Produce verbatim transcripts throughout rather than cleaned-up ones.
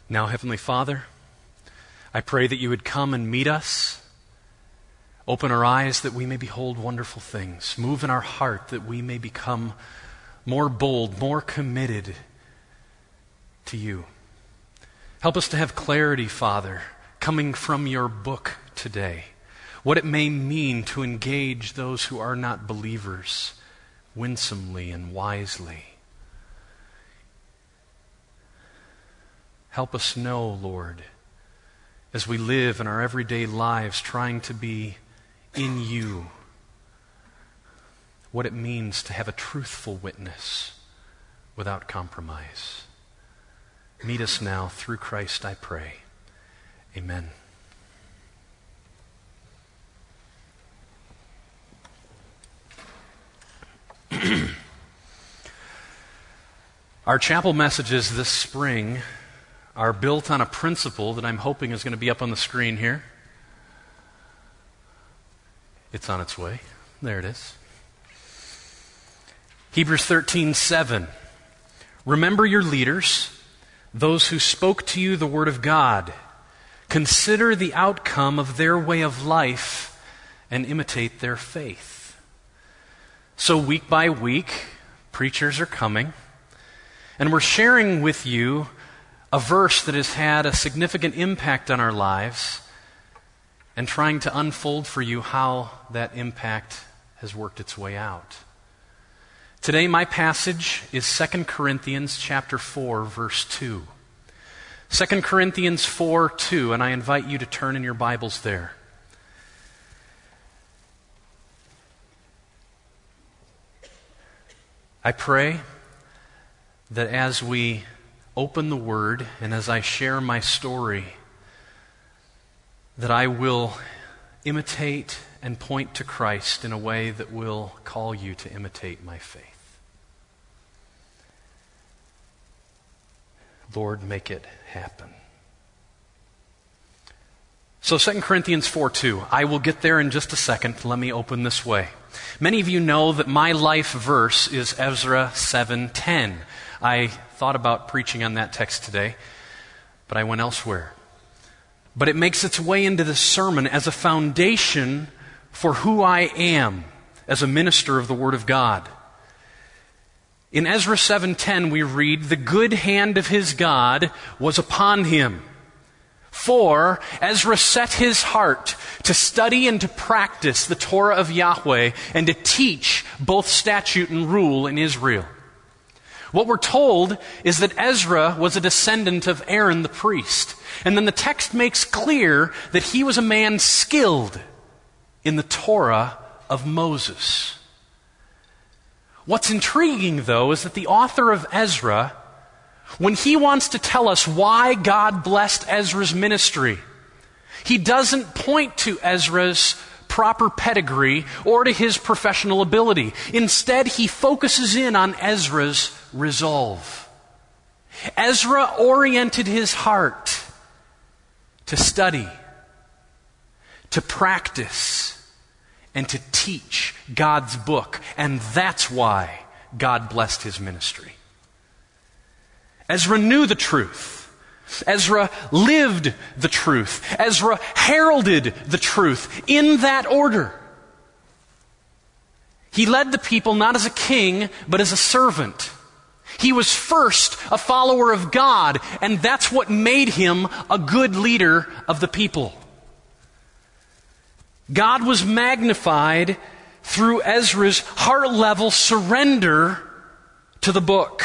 Now, Heavenly Father, I pray that you would come and meet us. Open our eyes that we may behold wonderful things. Move in our heart that we may become more bold, more committed to you. Help us to have clarity, Father, coming from your book today. What it may mean to engage those who are not believers winsomely and wisely. Help us know, Lord, as we live in our everyday lives trying to be in you, what it means to have a truthful witness without compromise. Meet us now through Christ, I pray. Amen. Our chapel messages this spring are built on a principle that I'm hoping is going to be up on the screen here. It's on its way. There it is. Hebrews thirteen seven. Remember your leaders, those who spoke to you the word of God. Consider the outcome of their way of life and imitate their faith. So week by week, preachers are coming, and we're sharing with you a verse that has had a significant impact on our lives and trying to unfold for you how that impact has worked its way out. Today, my passage is Second Corinthians chapter four, verse two. Second Corinthians four two, and I invite you to turn in your Bibles there. I pray that as we open the Word and as I share my story, that I will imitate and point to Christ in a way that will call you to imitate my faith. Lord, make it happen. So Second Corinthians four two, I will get there in just a second. Let me open this way. Many of you know that my life verse is Ezra seven ten. I thought about preaching on that text today, but I went elsewhere. But it makes its way into this sermon as a foundation for who I am as a minister of the Word of God. In Ezra seven ten we read, the good hand of his God was upon him. For Ezra set his heart to study and to practice the Torah of Yahweh and to teach both statute and rule in Israel. What we're told is that Ezra was a descendant of Aaron the priest. And then the text makes clear that he was a man skilled in the Torah of Moses. What's intriguing, though, is that the author of Ezra, when he wants to tell us why God blessed Ezra's ministry, he doesn't point to Ezra's proper pedigree or to his professional ability. Instead, he focuses in on Ezra's resolve. Ezra oriented his heart to study, to practice, and to teach God's book. And that's why God blessed his ministry. Ezra knew the truth. Ezra lived the truth. Ezra heralded the truth in that order. He led the people not as a king, but as a servant. He was first a follower of God, and that's what made him a good leader of the people. God was magnified through Ezra's heart-level surrender to the book.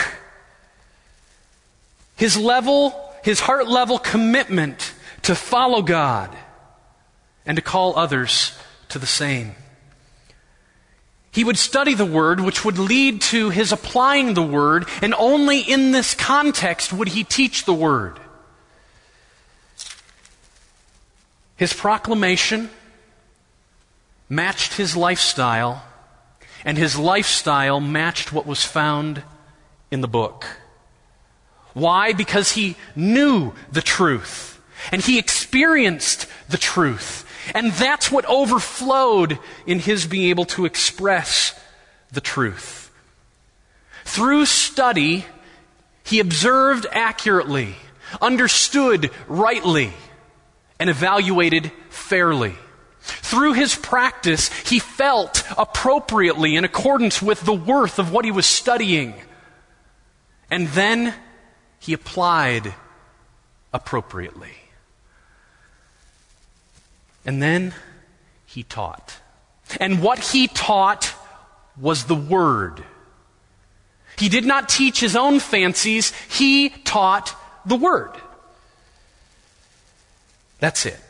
His level, his heart-level commitment to follow God and to call others to the same. He would study the Word, which would lead to his applying the Word, and only in this context would he teach the Word. His proclamation matched his lifestyle, and his lifestyle matched what was found in the book. Why? Because he knew the truth, and he experienced the truth. And that's what overflowed in his being able to express the truth. Through study, he observed accurately, understood rightly, and evaluated fairly. Through his practice, he felt appropriately in accordance with the worth of what he was studying. And then he applied appropriately. And then he taught. And what he taught was the Word. He did not teach his own fancies. He taught the Word. That's it.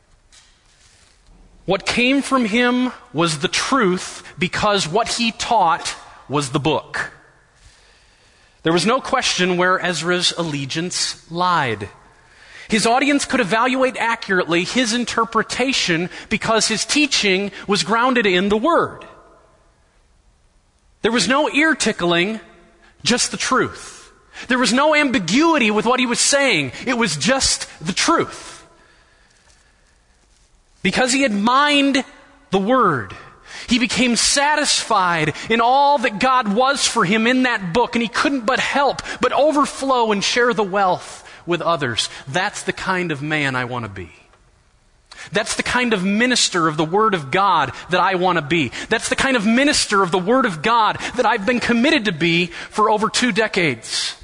What came from him was the truth because what he taught was the book. There was no question where Ezra's allegiance lied. His audience could evaluate accurately his interpretation because his teaching was grounded in the Word. There was no ear tickling, just the truth. There was no ambiguity with what he was saying. It was just the truth. Because he had mined the Word, he became satisfied in all that God was for him in that book, and he couldn't but help, but overflow and share the wealth with others. That's the kind of man I want to be. That's the kind of minister of the Word of God that I want to be. That's the kind of minister of the Word of God that I've been committed to be for over two decades.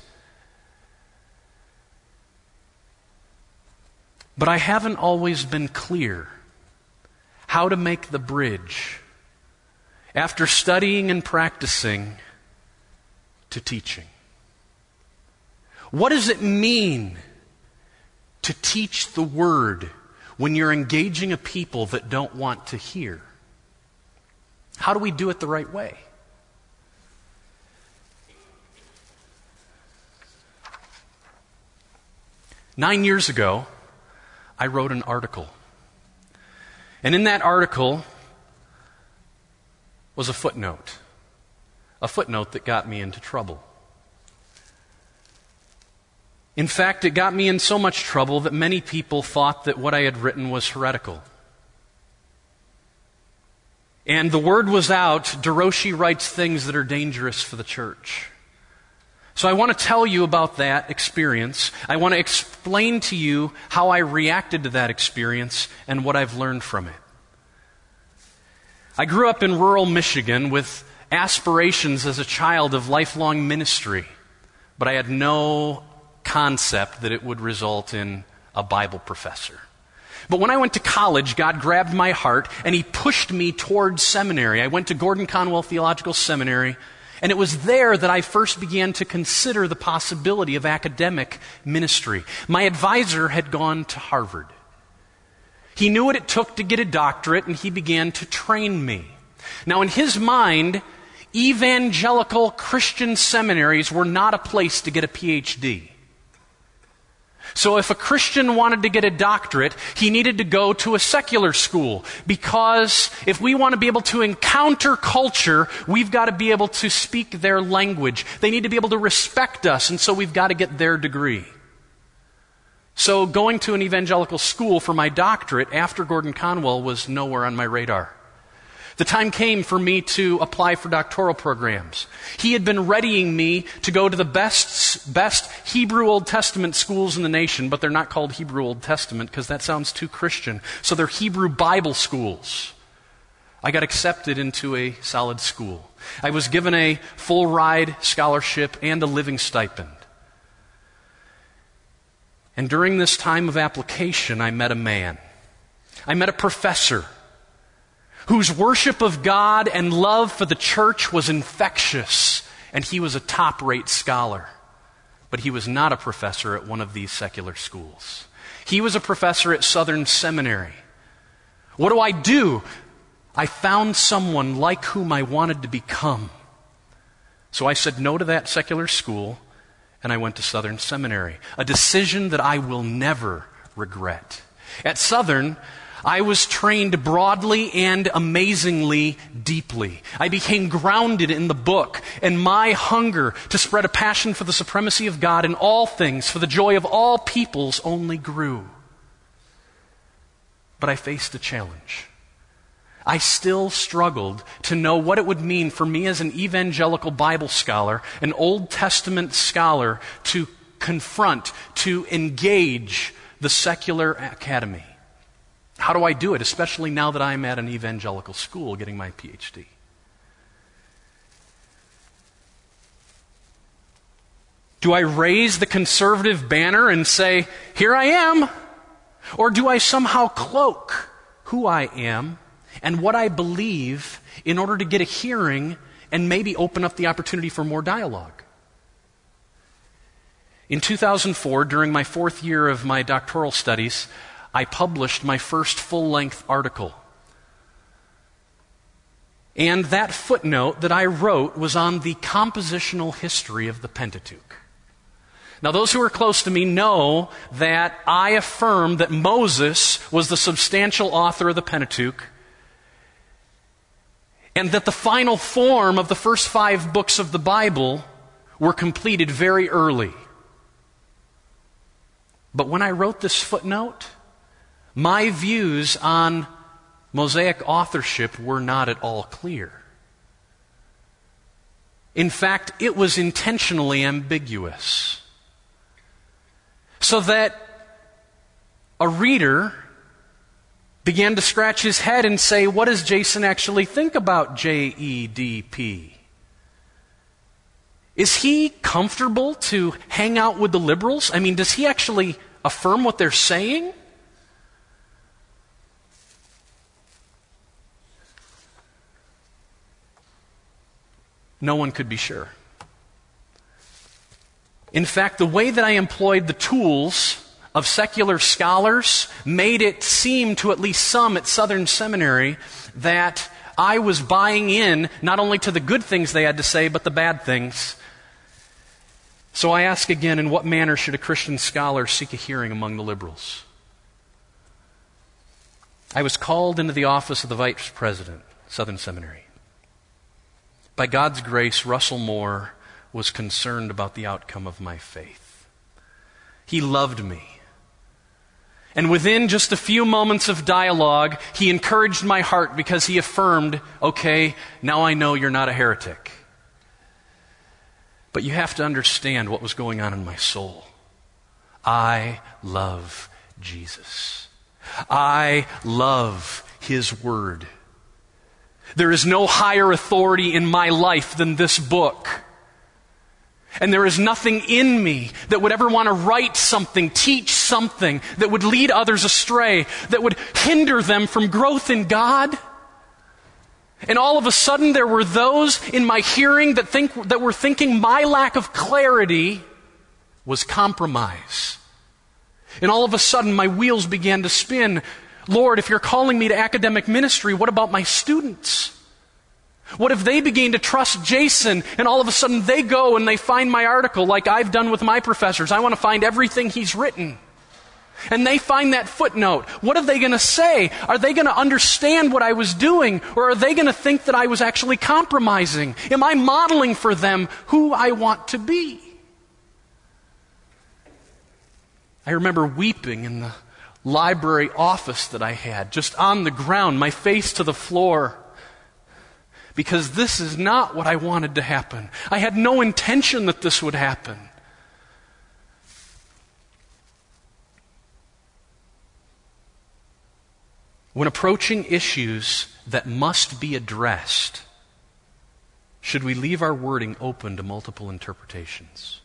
But I haven't always been clear how to make the bridge after studying and practicing to teaching. What does it mean to teach the Word when you're engaging a people that don't want to hear? How do we do it the right way? Nine years ago, I wrote an article. And in that article was a footnote. A footnote that got me into trouble. In fact, it got me in so much trouble that many people thought that what I had written was heretical. And the word was out, DeRouchie writes things that are dangerous for the church. So I want to tell you about that experience. I want to explain to you how I reacted to that experience and what I've learned from it. I grew up in rural Michigan with aspirations as a child of lifelong ministry, but I had no concept that it would result in a Bible professor. But when I went to college, God grabbed my heart and He pushed me towards seminary. I went to Gordon Conwell Theological Seminary, and it was there that I first began to consider the possibility of academic ministry. My advisor had gone to Harvard. He knew what it took to get a doctorate, and he began to train me. Now, in his mind, evangelical Christian seminaries were not a place to get a P H D. So if a Christian wanted to get a doctorate, he needed to go to a secular school, because if we want to be able to encounter culture, we've got to be able to speak their language. They need to be able to respect us, and so we've got to get their degree. So going to an evangelical school for my doctorate after Gordon Conwell was nowhere on my radar. The time came for me to apply for doctoral programs. He had been readying me to go to the best, best Hebrew Old Testament schools in the nation, but they're not called Hebrew Old Testament because that sounds too Christian. So they're Hebrew Bible schools. I got accepted into a solid school. I was given a full ride scholarship and a living stipend. And during this time of application, I met a man. I met a professor whose worship of God and love for the church was infectious, and he was a top-rate scholar. But he was not a professor at one of these secular schools. He was a professor at Southern Seminary. What do I do? I found someone like whom I wanted to become. So I said no to that secular school, and I went to Southern Seminary, a decision that I will never regret. At Southern, I was trained broadly and amazingly deeply. I became grounded in the book, and my hunger to spread a passion for the supremacy of God in all things, for the joy of all peoples, only grew. But I faced a challenge. I still struggled to know what it would mean for me as an evangelical Bible scholar, an Old Testament scholar, to confront, to engage the secular academy. How do I do it, especially now that I'm at an evangelical school getting my P H D? Do I raise the conservative banner and say, here I am? Or do I somehow cloak who I am and what I believe in order to get a hearing and maybe open up the opportunity for more dialogue? In two thousand four, during my fourth year of my doctoral studies, I published my first full-length article. And that footnote that I wrote was on the compositional history of the Pentateuch. Now, those who are close to me know that I affirm that Moses was the substantial author of the Pentateuch, and that the final form of the first five books of the Bible were completed very early. But when I wrote this footnote, my views on Mosaic authorship were not at all clear. In fact, it was intentionally ambiguous, so that a reader began to scratch his head and say, what does Jason actually think about J E D P? Is he comfortable to hang out with the liberals? I mean, does he actually affirm what they're saying? No one could be sure. In fact, the way that I employed the tools of secular scholars made it seem to at least some at Southern Seminary that I was buying in not only to the good things they had to say, but the bad things. So I ask again, in what manner should a Christian scholar seek a hearing among the liberals? I was called into the office of the vice president, Southern Seminary. By God's grace, Russell Moore was concerned about the outcome of my faith. He loved me. And within just a few moments of dialogue, he encouraged my heart because he affirmed, okay, now I know you're not a heretic. But you have to understand what was going on in my soul. I love Jesus. I love His Word. There is no higher authority in my life than this book. And there is nothing in me that would ever want to write something, teach something that would lead others astray, that would hinder them from growth in God. And all of a sudden there were those in my hearing that think that were thinking my lack of clarity was compromise. And all of a sudden my wheels began to spin. Lord, if you're calling me to academic ministry, what about my students? What if they begin to trust Jason and all of a sudden they go and they find my article like I've done with my professors? I want to find everything he's written. And they find that footnote. What are they going to say? Are they going to understand what I was doing? Or are they going to think that I was actually compromising? Am I modeling for them who I want to be? I remember weeping in the library office that I had, just on the ground, my face to the floor. Because this is not what I wanted to happen. I had no intention that this would happen. When approaching issues that must be addressed, should we leave our wording open to multiple interpretations?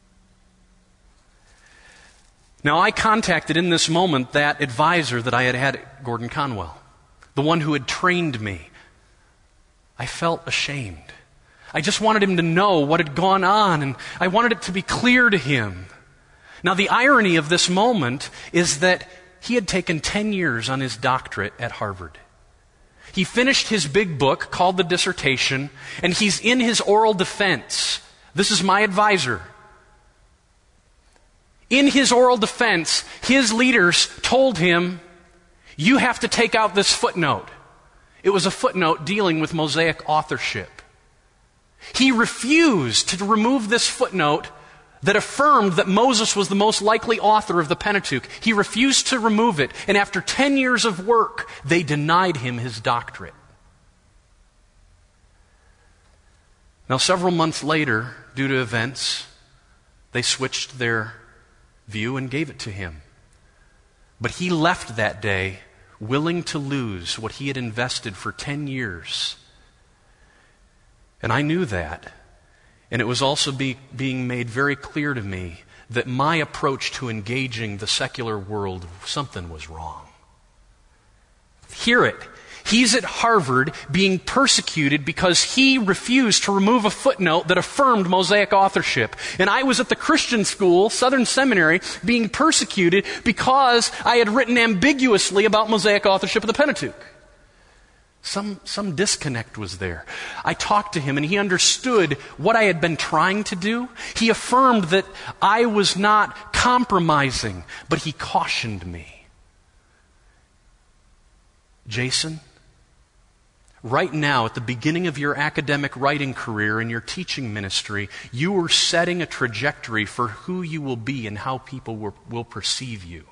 Now, I contacted in this moment that advisor that I had had at Gordon Conwell, the one who had trained me. I felt ashamed. I just wanted him to know what had gone on, and I wanted it to be clear to him. Now, the irony of this moment is that he had taken ten years on his doctorate at Harvard. He finished his big book called The Dissertation, and he's in his oral defense. This is my advisor. In his oral defense, his leaders told him, you have to take out this footnote. It was a footnote dealing with Mosaic authorship. He refused to remove this footnote that affirmed that Moses was the most likely author of the Pentateuch. He refused to remove it, and after ten years of work, they denied him his doctorate. Now, several months later, due to events, They switched their view and gave it to him. But he left that day willing to lose what he had invested for ten years. And I knew that. And it was also be, being made very clear to me that my approach to engaging the secular world, something was wrong. Hear it. He's at Harvard being persecuted because he refused to remove a footnote that affirmed Mosaic authorship. And I was at the Christian school, Southern Seminary, being persecuted because I had written ambiguously about Mosaic authorship of the Pentateuch. Some, some disconnect was there. I talked to him and he understood what I had been trying to do. He affirmed that I was not compromising, but he cautioned me. Jason, right now, at the beginning of your academic writing career and your teaching ministry, you are setting a trajectory for who you will be and how people will, will perceive you.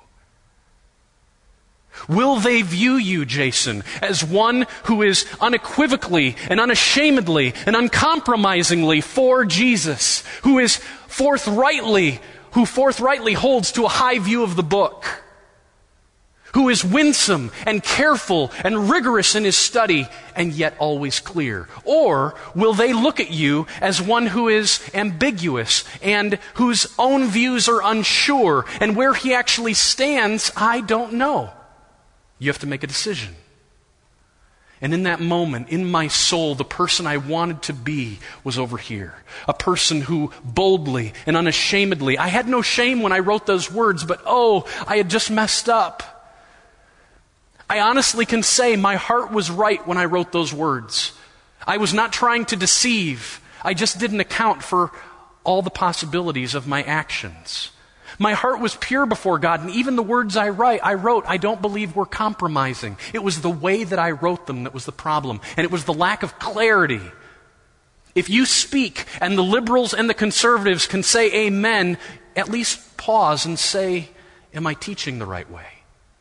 Will they view you, Jason, as one who is unequivocally and unashamedly and uncompromisingly for Jesus, who is forthrightly, who forthrightly holds to a high view of the book, who is winsome and careful and rigorous in his study and yet always clear? Or will they look at you as one who is ambiguous and whose own views are unsure and where he actually stands, I don't know? You have to make a decision. And in that moment, in my soul, the person I wanted to be was over here. A person who boldly and unashamedly, I had no shame when I wrote those words, but oh, I had just messed up. I honestly can say my heart was right when I wrote those words. I was not trying to deceive. I just didn't account for all the possibilities of my actions. My heart was pure before God, and even the words I write, I wrote, I don't believe were compromising. It was the way that I wrote them that was the problem, and it was the lack of clarity. If you speak and the liberals and the conservatives can say amen, at least pause and say, am I teaching the right way?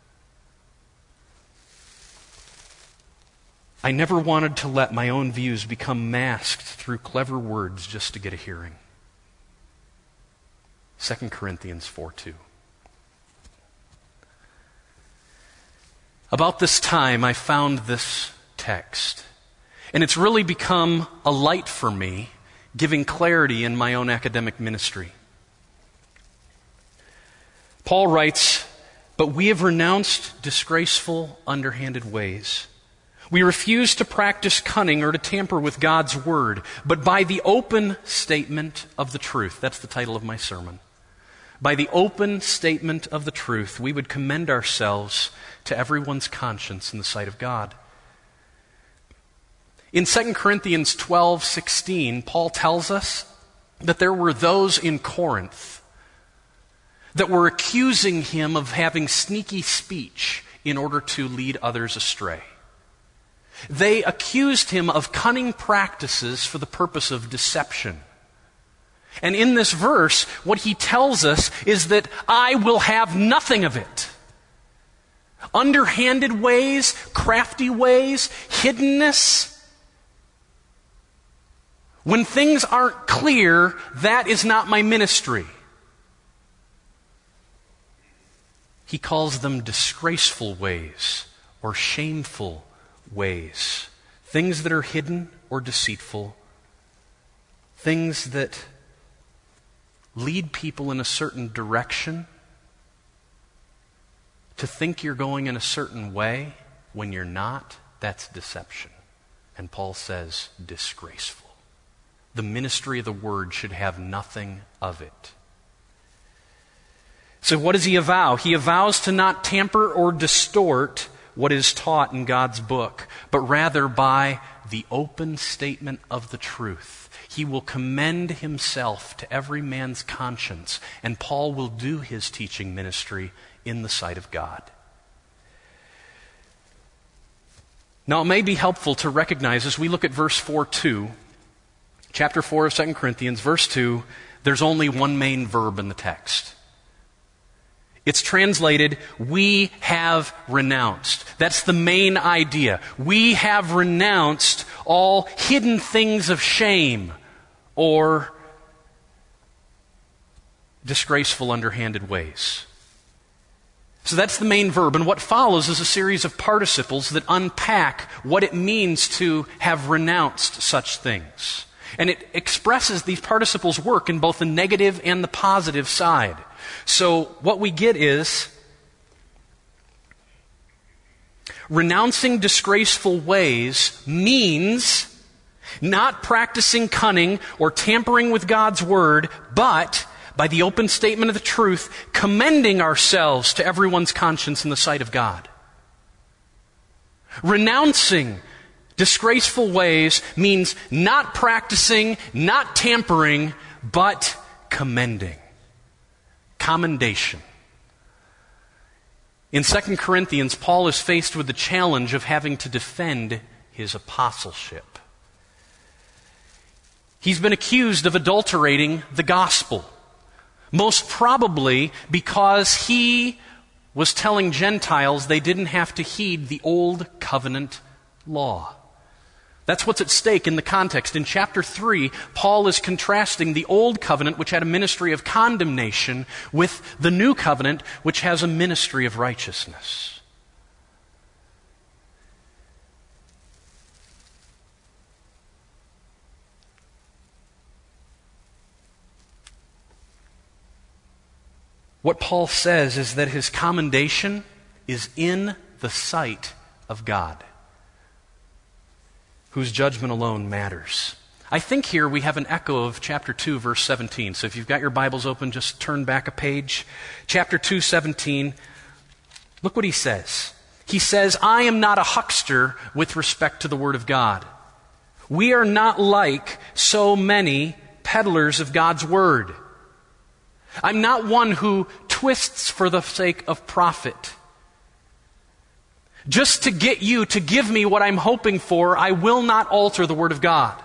I never wanted to let my own views become masked through clever words just to get a hearing. Second Corinthians four two. About this time, I found this text, and it's really become a light for me, giving clarity in my own academic ministry. Paul writes, "But we have renounced disgraceful, underhanded ways. We refuse to practice cunning or to tamper with God's word, but by the open statement of the truth." That's the title of my sermon. By the open statement of the truth, we would commend ourselves to everyone's conscience in the sight of God. In Second Corinthians twelve sixteen, Paul tells us that there were those in Corinth that were accusing him of having sneaky speech in order to lead others astray. They accused him of cunning practices for the purpose of deception. And in this verse, what he tells us is that I will have nothing of it. Underhanded ways, crafty ways, hiddenness. When things aren't clear, that is not my ministry. He calls them disgraceful ways or shameful ways. Things that are hidden or deceitful. Things that lead people in a certain direction, to think you're going in a certain way when you're not. That's deception. And Paul says, disgraceful. The ministry of the word should have nothing of it. So what does he avow? He avows to not tamper or distort what is taught in God's book, but rather by the open statement of the truth. He will commend himself to every man's conscience, and Paul will do his teaching ministry in the sight of God. Now, it may be helpful to recognize as we look at verse four two, chapter four of Second Corinthians, verse two, there's only one main verb in the text. It's translated, we have renounced. That's the main idea. We have renounced all hidden things of shame or disgraceful, underhanded ways. So that's the main verb, and what follows is a series of participles that unpack what it means to have renounced such things. And it expresses, these participles work in both the negative and the positive side. So what we get is, renouncing disgraceful ways means not practicing cunning or tampering with God's word, but by the open statement of the truth, commending ourselves to everyone's conscience in the sight of God. Renouncing disgraceful ways means not practicing, not tampering, but commending. Commendation. In Second Corinthians, Paul is faced with the challenge of having to defend his apostleship. He's been accused of adulterating the gospel. Most probably because he was telling Gentiles they didn't have to heed the old covenant law. That's what's at stake in the context. In chapter three, Paul is contrasting the old covenant, which had a ministry of condemnation, with the new covenant, which has a ministry of righteousness. What Paul says is that his commendation is in the sight of God, whose judgment alone matters. I think here we have an echo of chapter two, verse seventeen. So if you've got your Bibles open, just turn back a page. Chapter two, seventeen. Look what he says. He says, I am not a huckster with respect to the word of God. We are not like so many peddlers of God's word. I'm not one who twists for the sake of profit. Just to get you to give me what I'm hoping for, I will not alter the word of God.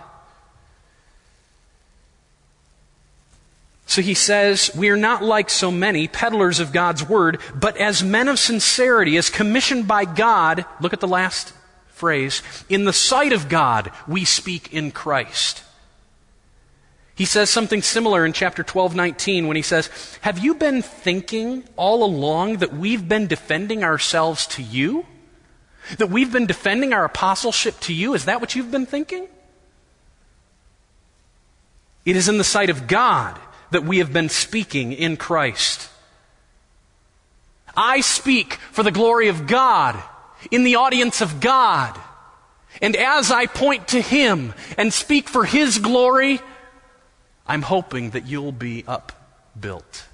So he says, we are not like so many peddlers of God's word, but as men of sincerity, as commissioned by God, look at the last phrase, in the sight of God, we speak in Christ. He says something similar in chapter twelve, nineteen when he says, have you been thinking all along that we've been defending ourselves to you? That we've been defending our apostleship to you? Is that what you've been thinking? It is in the sight of God that we have been speaking in Christ. I speak for the glory of God, in the audience of God. And as I point to Him and speak for His glory, I'm hoping that you'll be upbuilt.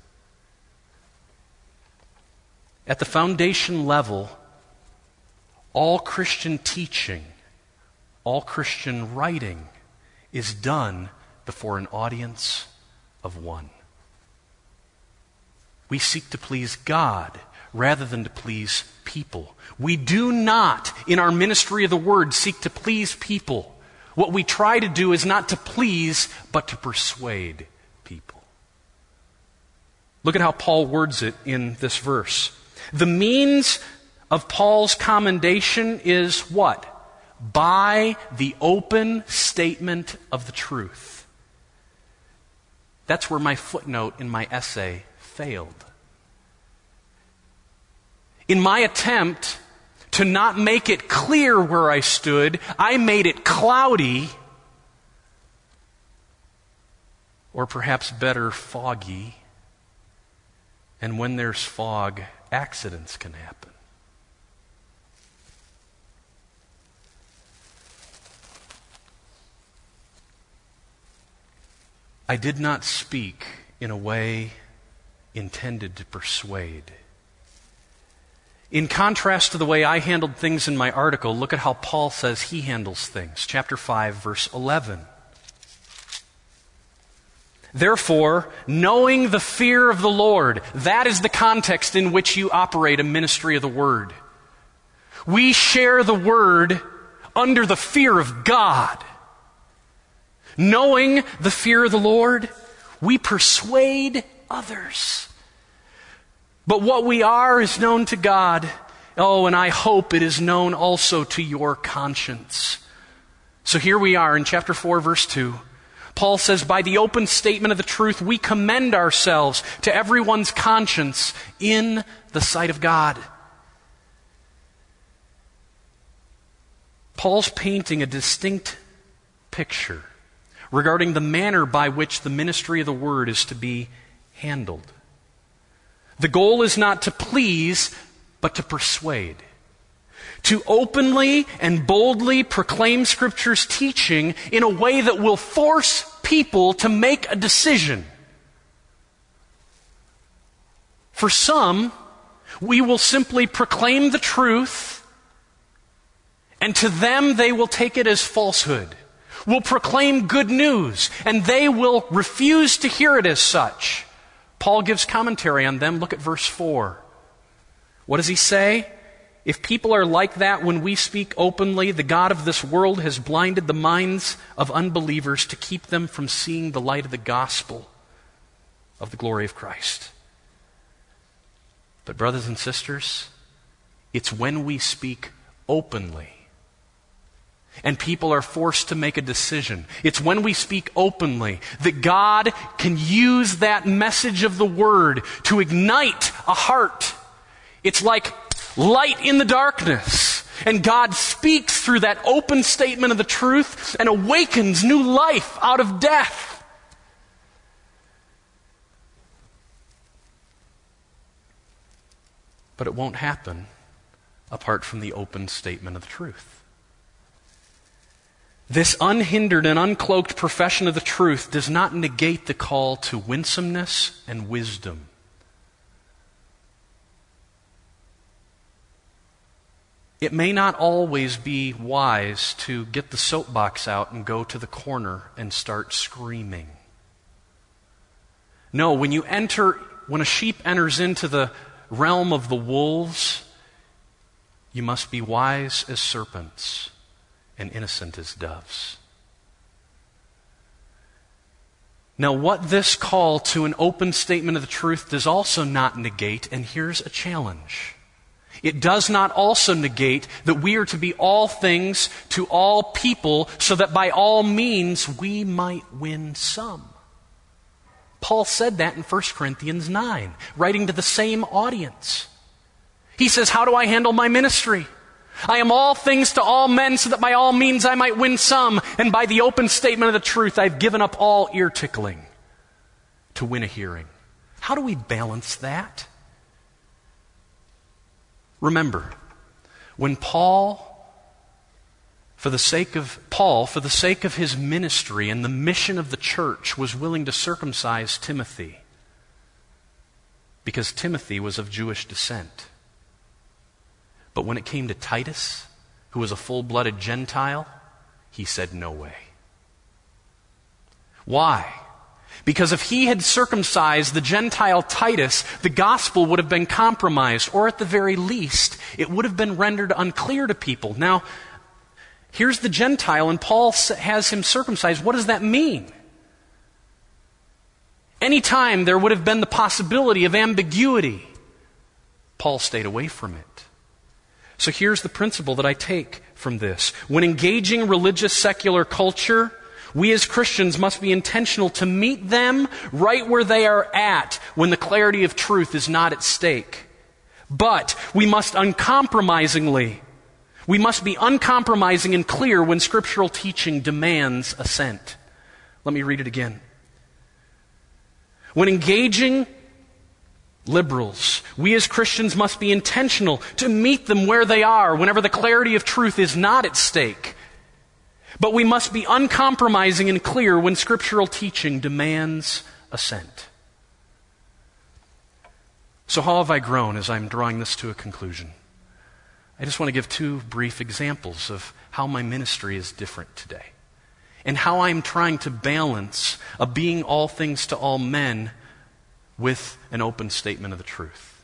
At the foundation level, all Christian teaching, all Christian writing is done before an audience of one. We seek to please God rather than to please people. We do not, in our ministry of the word, seek to please people. What we try to do is not to please, but to persuade people. Look at how Paul words it in this verse. The means of Paul's commendation is what? By the open statement of the truth. That's where my footnote in my essay failed. In my attempt to not make it clear where I stood, I made it cloudy, or perhaps better, foggy. And when there's fog, accidents can happen. I did not speak in a way intended to persuade. In contrast to the way I handled things in my article, look at how Paul says he handles things. Chapter five, verse eleven. Therefore, knowing the fear of the Lord, that is the context in which you operate a ministry of the Word. We share the Word under the fear of God. Knowing the fear of the Lord, we persuade others. But what we are is known to God. Oh, and I hope it is known also to your conscience. So here we are in chapter four, verse two. Paul says, by the open statement of the truth, we commend ourselves to everyone's conscience in the sight of God. Paul's painting a distinct picture regarding the manner by which the ministry of the word is to be handled. The goal is not to please, but to persuade. To openly and boldly proclaim Scripture's teaching in a way that will force people to make a decision. For some, we will simply proclaim the truth, and to them they will take it as falsehood. We'll proclaim good news, and they will refuse to hear it as such. Paul gives commentary on them. Look at verse four. What does he say? If people are like that when we speak openly, the God of this world has blinded the minds of unbelievers to keep them from seeing the light of the gospel of the glory of Christ. But brothers and sisters, it's when we speak openly and people are forced to make a decision. It's when we speak openly that God can use that message of the word to ignite a heart. It's like light in the darkness. And God speaks through that open statement of the truth and awakens new life out of death. But it won't happen apart from the open statement of the truth. This unhindered and uncloaked profession of the truth does not negate the call to winsomeness and wisdom. It may not always be wise to get the soapbox out and go to the corner and start screaming. No, when you enter, when a sheep enters into the realm of the wolves, you must be wise as serpents and innocent as doves. Now, what this call to an open statement of the truth does also not negate, and here's a challenge. It does not also negate that we are to be all things to all people so that by all means we might win some. Paul said that in First Corinthians nine, writing to the same audience. He says, how do I handle my ministry? I am all things to all men so that by all means I might win some. And by the open statement of the truth, I've given up all ear tickling to win a hearing. How do we balance that? Remember, when Paul, for the sake of Paul, for the sake of his ministry and the mission of the church, was willing to circumcise Timothy because Timothy was of Jewish descent. But when it came to Titus, who was a full-blooded Gentile, he said, no way. Why? Because if he had circumcised the Gentile Titus, the gospel would have been compromised, or at the very least, it would have been rendered unclear to people. Now, here's the Gentile, and Paul has him circumcised. What does that mean? Anytime there would have been the possibility of ambiguity, Paul stayed away from it. So here's the principle that I take from this. When engaging religious secular culture, we as Christians must be intentional to meet them right where they are at when the clarity of truth is not at stake. But we must uncompromisingly, we must be uncompromising and clear when scriptural teaching demands assent. Let me read it again. When engaging liberals, we as Christians must be intentional to meet them where they are whenever the clarity of truth is not at stake. But we must be uncompromising and clear when scriptural teaching demands assent. So how have I grown as I'm drawing this to a conclusion? I just want to give two brief examples of how my ministry is different today and how I'm trying to balance a being all things to all men with an open statement of the truth.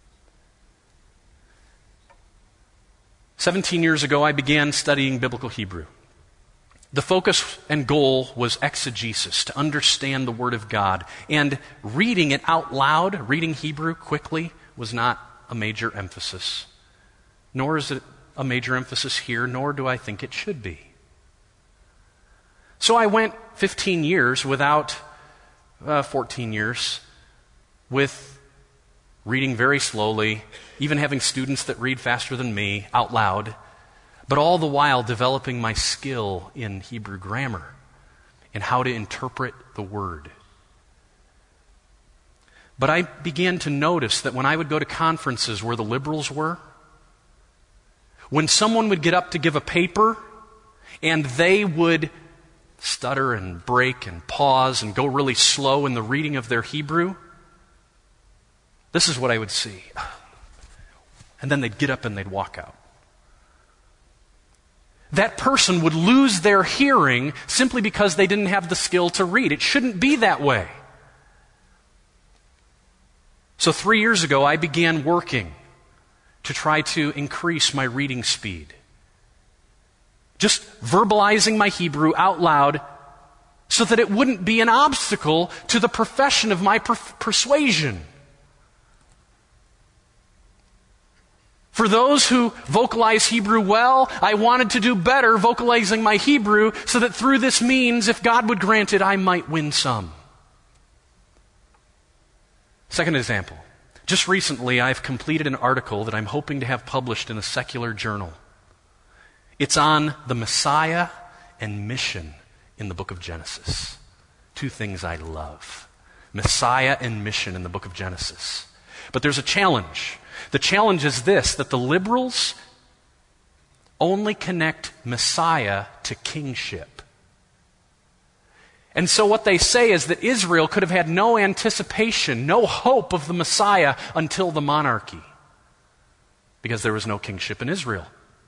Seventeen years ago, I began studying biblical Hebrew. The focus and goal was exegesis, to understand the Word of God. And reading it out loud, reading Hebrew quickly, was not a major emphasis. Nor is it a major emphasis here, nor do I think it should be. So I went fifteen years without, uh, fourteen years, with reading very slowly, even having students that read faster than me out loud, but all the while developing my skill in Hebrew grammar and how to interpret the word. But I began to notice that when I would go to conferences where the liberals were, when someone would get up to give a paper and they would stutter and break and pause and go really slow in the reading of their Hebrew, this is what I would see. And then they'd get up and they'd walk out. That person would lose their hearing simply because they didn't have the skill to read. It shouldn't be that way. So three years ago, I began working to try to increase my reading speed. Just verbalizing my Hebrew out loud so that it wouldn't be an obstacle to the profession of my per- persuasion. For those who vocalize Hebrew well, I wanted to do better vocalizing my Hebrew so that through this means, if God would grant it, I might win some. Second example. Just recently, I've completed an article that I'm hoping to have published in a secular journal. It's on the Messiah and mission in the book of Genesis. Two things I love. Messiah and mission in the book of Genesis. But there's a challenge. The challenge is this, that the liberals only connect Messiah to kingship. And so what they say is that Israel could have had no anticipation, no hope of the Messiah until the monarchy, because there was no kingship in Israel.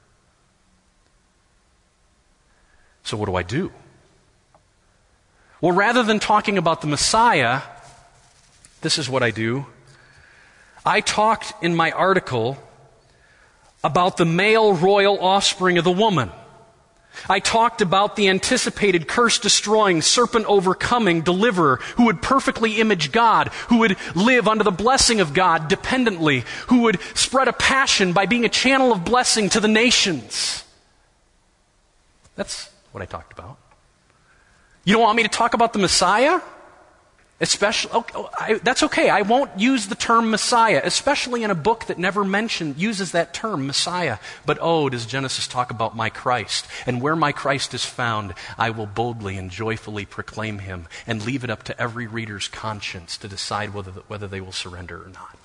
So what do I do? Well, rather than talking about the Messiah, this is what I do. I talked in my article about the male royal offspring of the woman. I talked about the anticipated curse-destroying, serpent-overcoming deliverer who would perfectly image God, who would live under the blessing of God dependently, who would spread a passion by being a channel of blessing to the nations. That's what I talked about. You don't want me to talk about the Messiah? Especially, oh, I, that's okay. I won't use the term Messiah, especially in a book that never mentioned, uses that term, Messiah. But oh, does Genesis talk about my Christ? And where my Christ is found, I will boldly and joyfully proclaim him and leave it up to every reader's conscience to decide whether, whether they will surrender or not.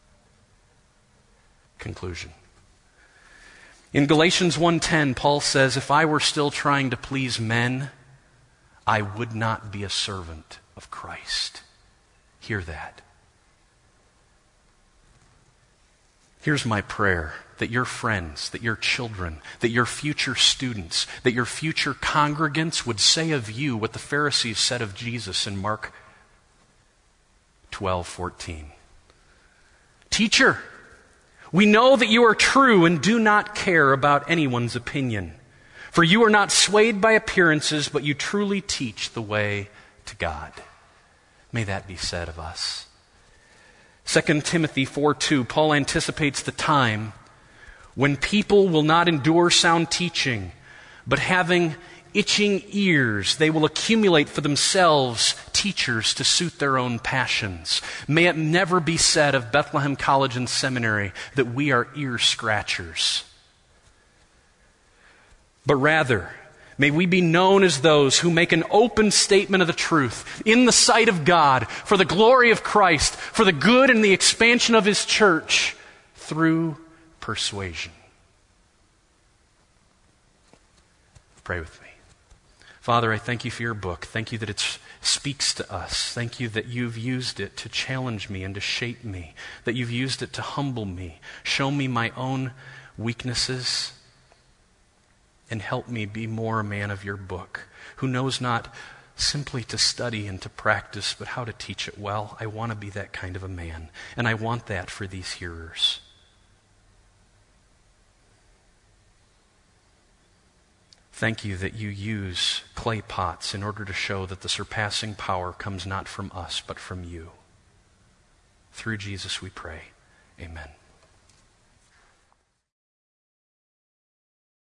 Conclusion. In Galatians one ten, Paul says, if I were still trying to please men, I would not be a servant of Christ. Hear that. Here's my prayer, that your friends, that your children, that your future students, that your future congregants would say of you what the Pharisees said of Jesus in Mark twelve fourteen. Teacher, we know that you are true and do not care about anyone's opinion. For you are not swayed by appearances, but you truly teach the way to God. May that be said of us. Second Timothy four two, Paul anticipates the time when people will not endure sound teaching, but having itching ears, they will accumulate for themselves teachers to suit their own passions. May it never be said of Bethlehem College and Seminary that we are ear scratchers. But rather, may we be known as those who make an open statement of the truth in the sight of God, for the glory of Christ, for the good and the expansion of His church, through persuasion. Pray with me. Father, I thank you for your book. Thank you that it speaks to us. Thank you that you've used it to challenge me and to shape me, that you've used it to humble me, show me my own weaknesses, and help me be more a man of your book, who knows not simply to study and to practice, but how to teach it well. I want to be that kind of a man, and I want that for these hearers. Thank you that you use clay pots in order to show that the surpassing power comes not from us, but from you. Through Jesus we pray. Amen.